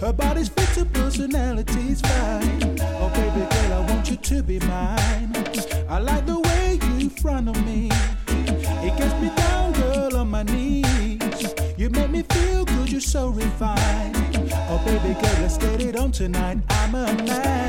Her body's fit, her personality's fine. Oh, baby girl, I want you to be mine. I like the way you front of me. It gets me down, girl, on my knees. You make me feel good, you're so refined. Oh, baby girl, let's get it on tonight. I'm a man.